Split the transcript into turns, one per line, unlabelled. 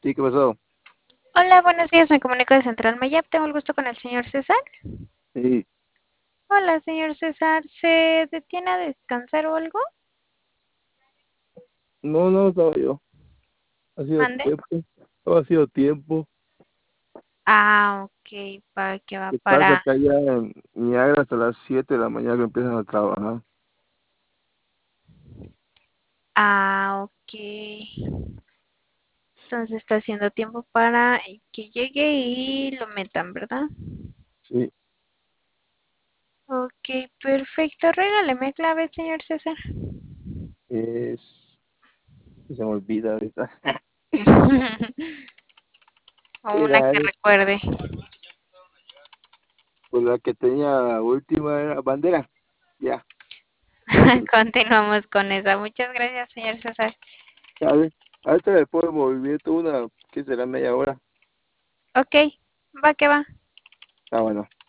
Sí, ¿qué pasó?
Hola, buenos días. Me comunico de Central Mayap. Tengo el gusto con el señor César.
Sí,
Hola, señor César. ¿Se detiene a descansar o algo?
no, no, estaba yo. Ha sido
Mande.
tiempo, todo ha sido tiempo.
Ah, ok. ¿Para qué va
¿Qué pasa
para?
acá ya en Niagara hasta las 7 de la mañana que empiezan a trabajar?
Ah, ok. Entonces está haciendo tiempo para que llegue y lo metan, ¿verdad?
Sí,
Ok, perfecto. Regáleme clave, señor César.
es... Se me olvida ahorita.
O una
Era
que recuerde.
pues la que tenía última era bandera. Ya, fácil.
Continuamos con esa. Muchas gracias, señor César.
A ver, ahorita después de movimiento una, que será media hora.
Ok, va que va.
Ah, bueno.